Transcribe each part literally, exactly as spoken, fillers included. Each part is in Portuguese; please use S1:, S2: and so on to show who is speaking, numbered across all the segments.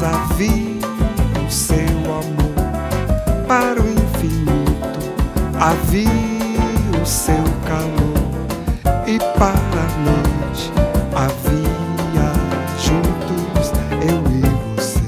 S1: vi o seu amor para o infinito, havia o seu calor, e para a noite havia juntos eu e você.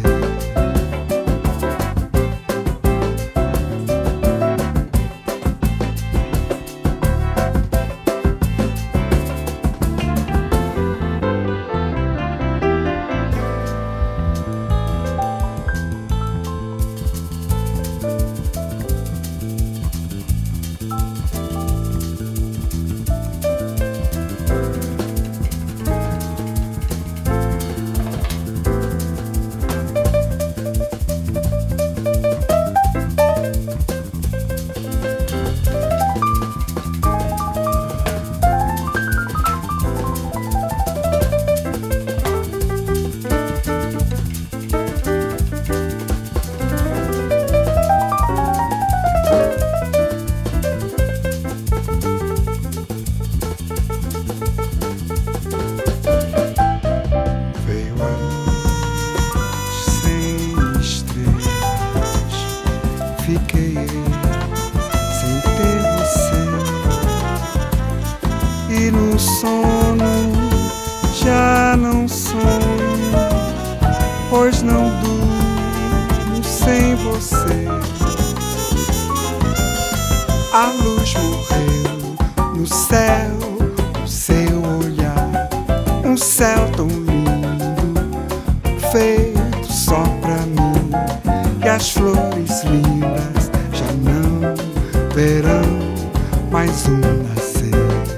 S1: Fiquei sem ter você, e no sono já não sonho, pois não durmo sem você. A luz morreu no céu, o seu olhar, um céu tão lindo, feito só pra mim, e as flores lindas já não verão mais um nascer.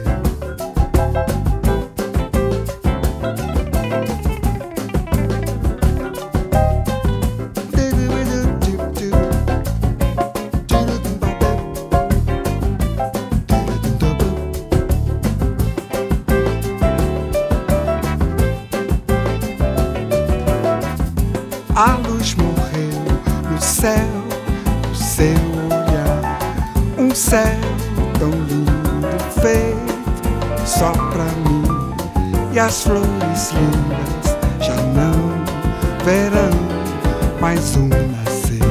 S1: A luz morreu no céu, o seu olhar, um céu tão lindo, feito só pra mim, e as flores lindas já não verão mais um nascer.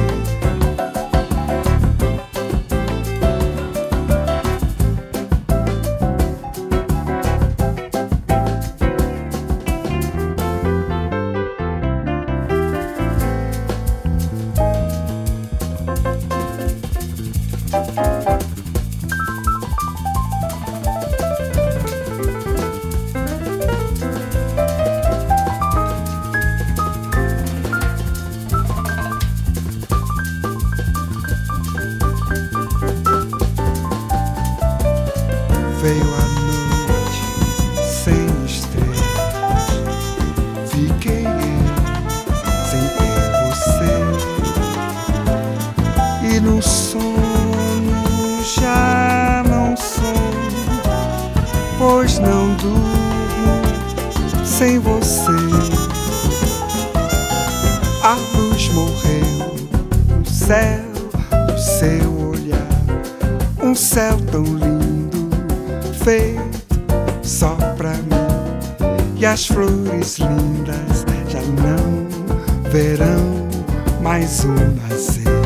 S1: Veio a noite sem estrelas, fiquei eu sem ter você, e no sono já não sonho, pois não durmo sem você. A luz morreu no céu, o seu olhar, um céu tão lindo, feito só pra mim, e as flores lindas já não verão mais um nascer.